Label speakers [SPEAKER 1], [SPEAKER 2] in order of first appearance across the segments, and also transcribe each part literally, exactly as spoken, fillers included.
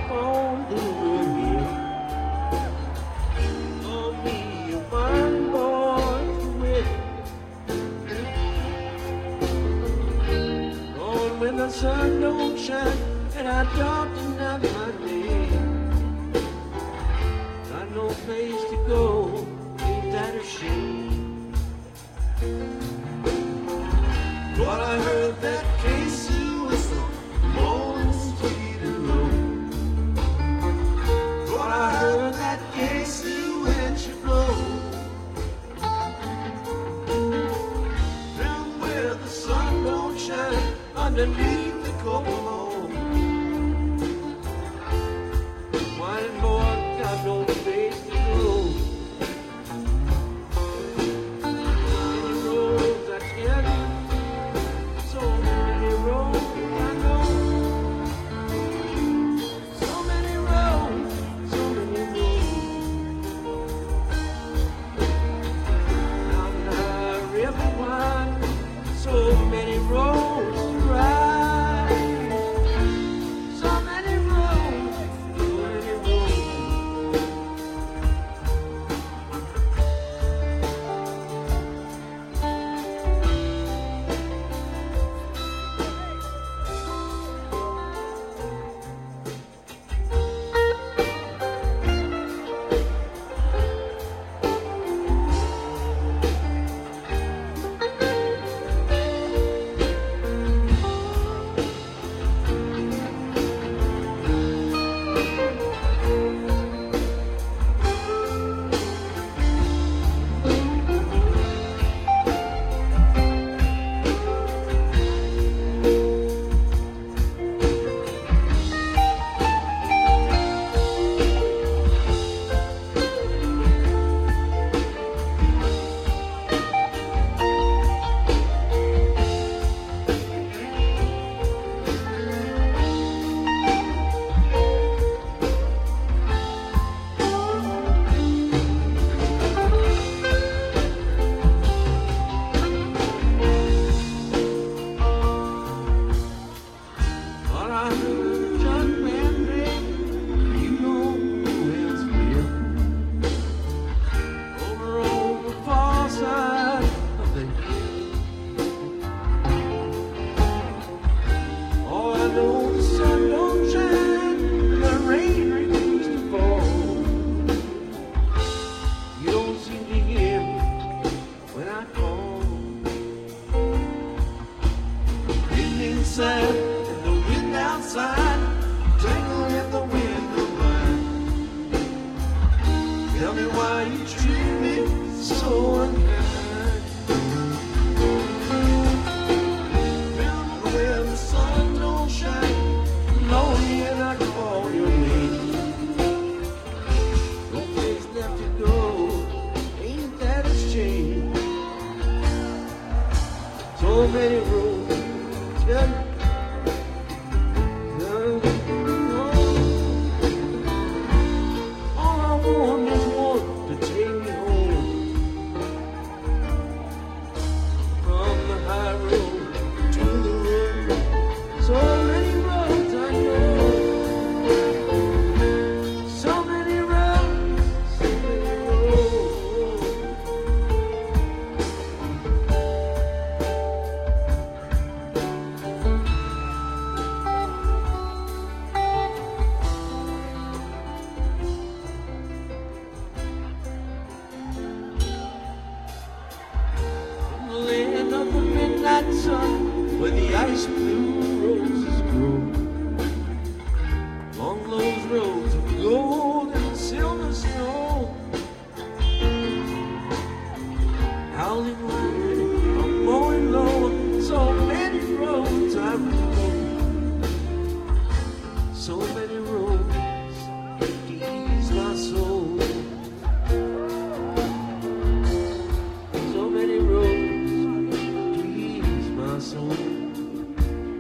[SPEAKER 1] on the hill. Oh, me, a fine boy to win. Oh, when the sun don't shine and I don't deny my name, got no place to go, ain't that a shame? But I heard that Casey whistle, long, sweet and low. But I heard that Casey when she blow. Down where the sun don't shine, underneath the cocoa. Wine boy got no place to go. Many roads I tell you, so many roads I know. So many roads, so many roads. Down the river wide, so many roads to ride. So many roads, so many roads. But I heard John Mandrake, you know who else will. Over on the far side of the hill. Oh, I know the sun don't shine, and the rain refuses to fall. You don't seem to hear me when I call. Wind inside and the wind outside, tangle in the window blind. Tell me why you treat me so unkind. Tell me where the sun don't shine, lonely and I call your name. No place left to go, ain't that a shame? So many roads, tell me. All I want is one to take me home. From the high road to the road, so many roads I know. So many roads, so many roads. From the land of the midnight sun, where the ice blue roses grow, along those roads of gold and silver snow, howling wind, I'm mowing low, so many roads I rode, so many roads to ease my soul. So many roads to ease my soul.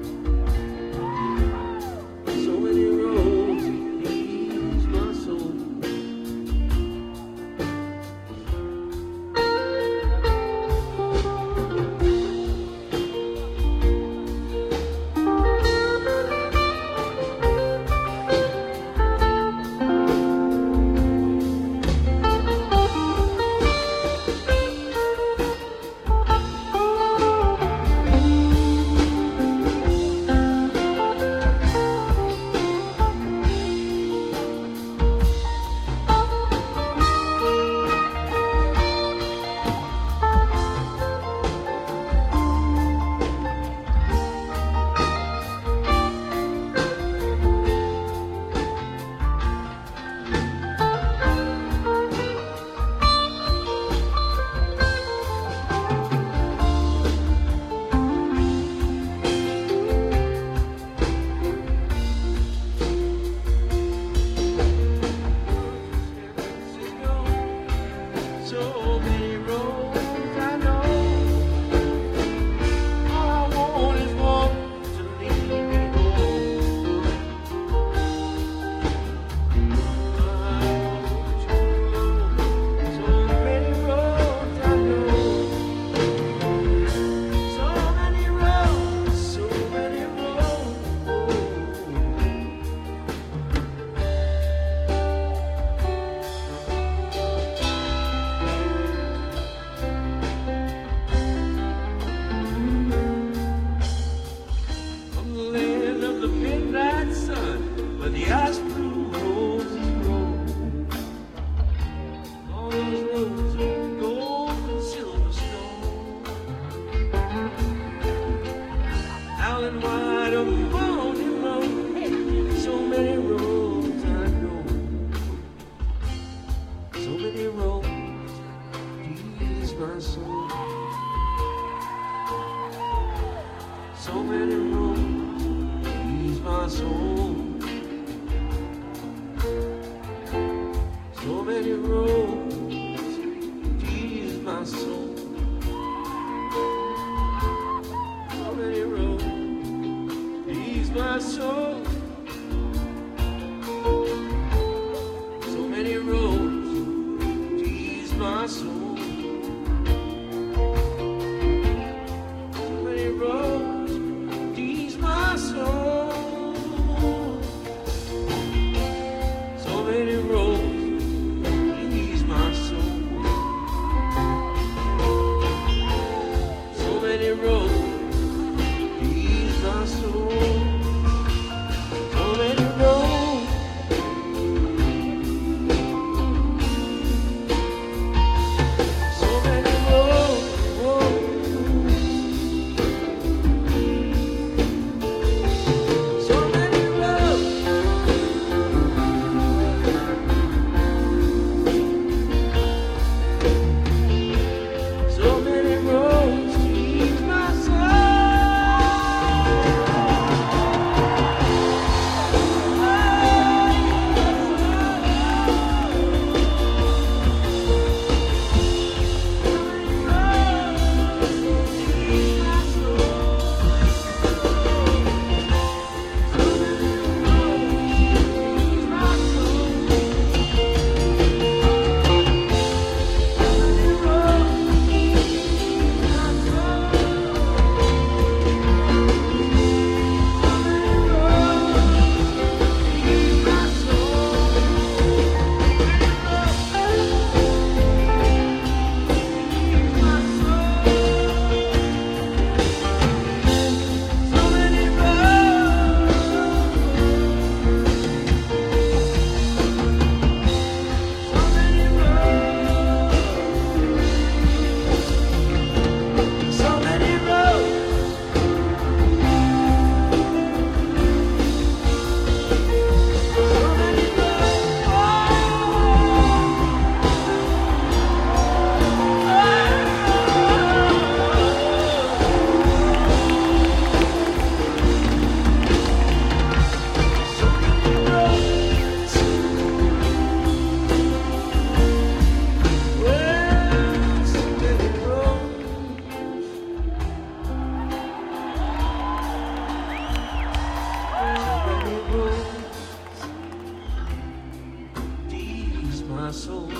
[SPEAKER 1] my soul.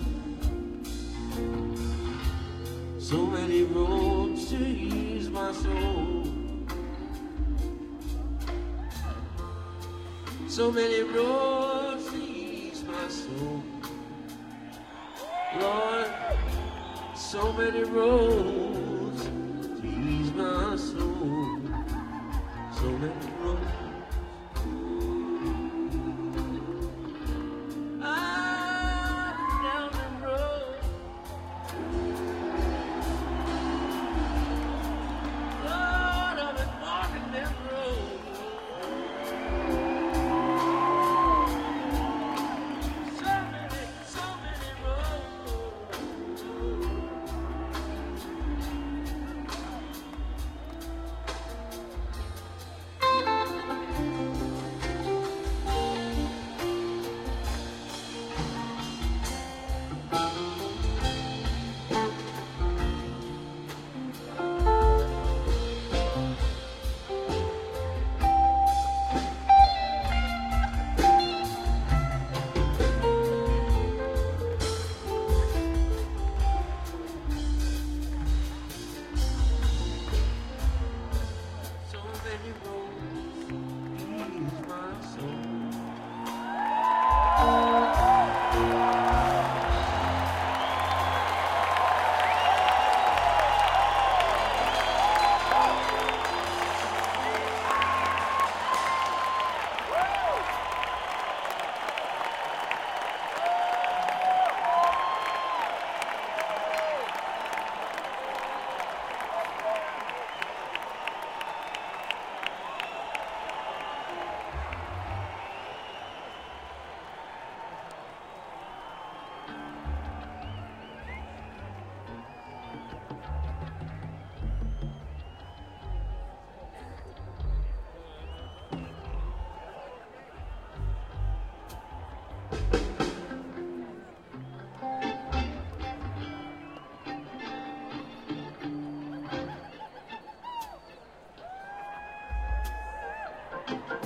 [SPEAKER 1] So many roads to ease my soul. So many roads to ease my soul. Lord, so many roads to ease my soul. So many roads.
[SPEAKER 2] Thank you.